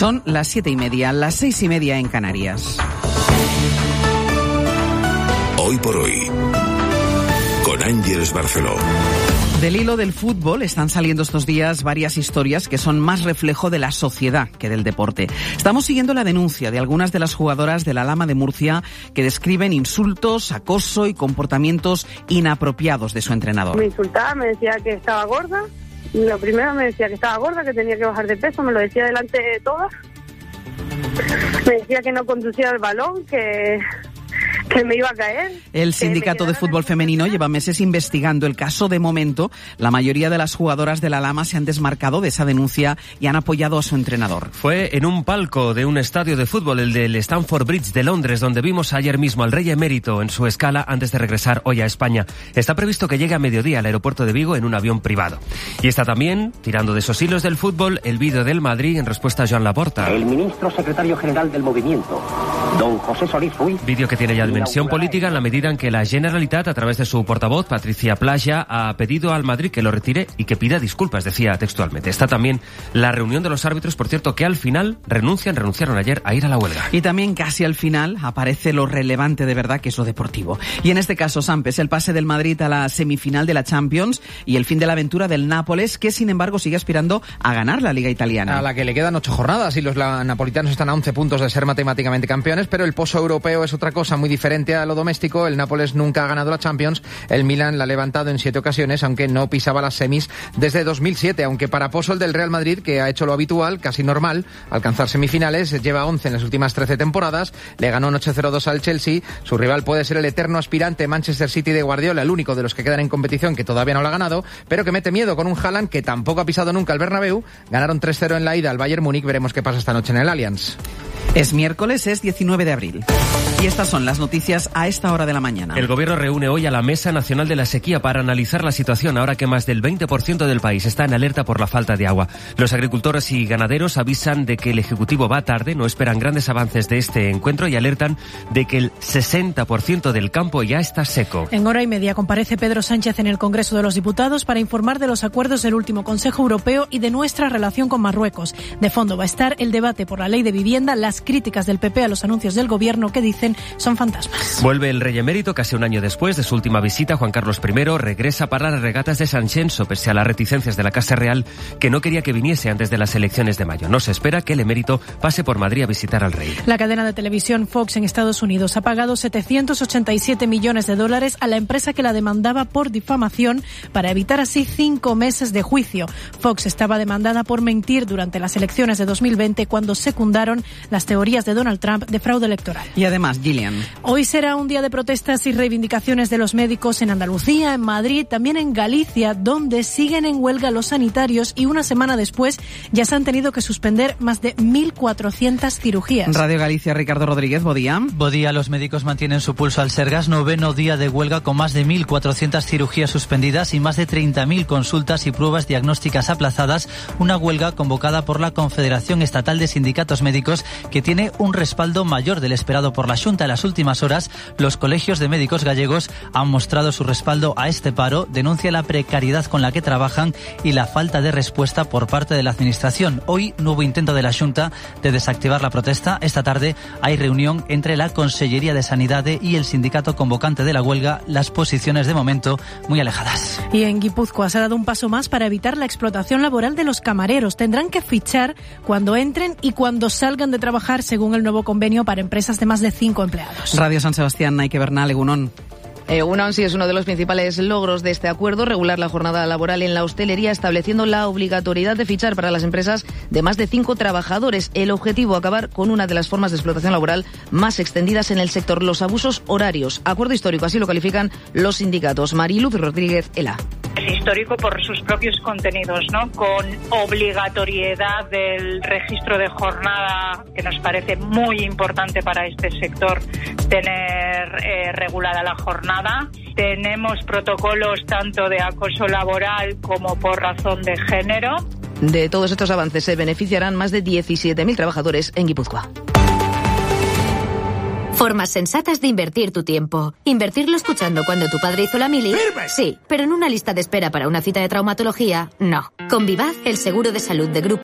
Son las 7:30, las 6:30 en Canarias. Hoy por hoy, con Ángeles Barceló. Del hilo del fútbol están saliendo estos días varias historias que son más reflejo de la sociedad que del deporte. Estamos siguiendo la denuncia de algunas de las jugadoras de la Lama de Murcia que describen insultos, acoso y comportamientos inapropiados de su entrenador. Me insultaba, me decía que estaba gorda. Lo primero me decía que estaba gorda, que tenía que bajar de peso, me lo decía delante de todas. Me decía que no conducía el balón, que me iba a caer. El sindicato de fútbol femenino lleva meses investigando el caso. De momento, la mayoría de las jugadoras de la Lama se han desmarcado de esa denuncia y han apoyado a su entrenador. Fue en un palco de un estadio de fútbol, el del Stamford Bridge de Londres, donde vimos ayer mismo al rey emérito en su escala antes de regresar hoy a España. Está previsto que llegue a mediodía al aeropuerto de Vigo en un avión privado. Y está también, tirando de esos hilos del fútbol, el vídeo del Madrid en respuesta a Joan Laporta. El ministro secretario general del movimiento, don José Solís Ruiz. Vídeo que tiene ya dimensión política en la medida en que la Generalitat, a través de su portavoz, Patricia Playa, ha pedido al Madrid que lo retire y que pida disculpas, decía textualmente. Está también la reunión de los árbitros, por cierto, que al final renunciaron ayer a ir a la huelga. Y también casi al final aparece lo relevante de verdad, que es lo deportivo. Y en este caso, Sampes, el pase del Madrid a la semifinal de la Champions y el fin de la aventura del Nápoles, que sin embargo sigue aspirando a ganar la Liga Italiana. A la que le quedan 8 jornadas y los napolitanos están a 11 puntos de ser matemáticamente campeones, pero el pozo europeo es otra cosa muy diferente a lo doméstico. El Nápoles nunca ha ganado la Champions, el Milan la ha levantado en 7 ocasiones, aunque no pisaba las semis desde 2007, aunque para pozo el del Real Madrid, que ha hecho lo habitual, casi normal, alcanzar semifinales, lleva 11 en las últimas 13 temporadas, le ganó un 8-0-2 al Chelsea, su rival puede ser el eterno aspirante Manchester City de Guardiola, el único de los que quedan en competición que todavía no lo ha ganado, pero que mete miedo con un Haaland que tampoco ha pisado nunca el Bernabéu. Ganaron 3-0 en la ida al Bayern Múnich, veremos qué pasa esta noche en el Allianz. Es miércoles, es 19 de abril. Y estas son las noticias a esta hora de la mañana. El Gobierno reúne hoy a la Mesa Nacional de la Sequía para analizar la situación ahora que más del 20% del país está en alerta por la falta de agua. Los agricultores y ganaderos avisan de que el Ejecutivo va tarde, no esperan grandes avances de este encuentro y alertan de que el 60% del campo ya está seco. En hora y media comparece Pedro Sánchez en el Congreso de los Diputados para informar de los acuerdos del último Consejo Europeo y de nuestra relación con Marruecos. De fondo va a estar el debate por la ley de vivienda, las críticas del PP a los anuncios del Gobierno que dicen son fantasmas. Vuelve el rey emérito casi un año después de su última visita. Juan Carlos I regresa para las regatas de San Xenxo, pese a las reticencias de la Casa Real, que no quería que viniese antes de las elecciones de mayo. No se espera que el emérito pase por Madrid a visitar al rey. La cadena de televisión Fox en Estados Unidos ha pagado $787 millones a la empresa que la demandaba por difamación para evitar así 5 meses de juicio. Fox estaba demandada por mentir durante las elecciones de 2020 cuando secundaron las teorías de Donald Trump de fraude electoral. Y además, Gillian. Hoy será un día de protestas y reivindicaciones de los médicos en Andalucía, en Madrid, también en Galicia, donde siguen en huelga los sanitarios y una semana después ya se han tenido que suspender más de 1.400 cirugías. Radio Galicia, Ricardo Rodríguez, bo día. Bo día, los médicos mantienen su pulso al Sergas, 9º día de huelga con más de 1.400 cirugías suspendidas y más de 30.000 consultas y pruebas diagnósticas aplazadas, una huelga convocada por la Confederación Estatal de Sindicatos Médicos que tiene un respaldo mayor del esperado por la Xunta. En las últimas horas, los colegios de médicos gallegos han mostrado su respaldo a este paro, denuncia la precariedad con la que trabajan y la falta de respuesta por parte de la Administración. Hoy, nuevo intento de la Xunta de desactivar la protesta. Esta tarde hay reunión entre la Consellería de Sanidad y el sindicato convocante de la huelga, las posiciones de momento muy alejadas. Y en Guipúzcoa se ha dado un paso más para evitar la explotación laboral de los camareros. Tendrán que fichar cuando entren y cuando salgan de trabajar, según el nuevo convenio para empresas de más de 5 empleados. Radio San Sebastián, Naike Bernal, Egunon. Egunon, sí, es uno de los principales logros de este acuerdo, regular la jornada laboral en la hostelería, estableciendo la obligatoriedad de fichar para las empresas de más de 5 trabajadores. El objetivo, acabar con una de las formas de explotación laboral más extendidas en el sector, los abusos horarios. Acuerdo histórico, así lo califican los sindicatos. Mariluz Rodríguez, ELA. Es histórico por sus propios contenidos, ¿no? Con obligatoriedad del registro de jornada, que nos parece muy importante para este sector tener regulada la jornada. Tenemos protocolos tanto de acoso laboral como por razón de género. De todos estos avances se beneficiarán más de 17.000 trabajadores en Guipúzcoa. Formas sensatas de invertir tu tiempo. Invertirlo escuchando cuando tu padre hizo la mili. Sí, pero en una lista de espera para una cita de traumatología, no. Con Vivaz, el seguro de salud de Grupo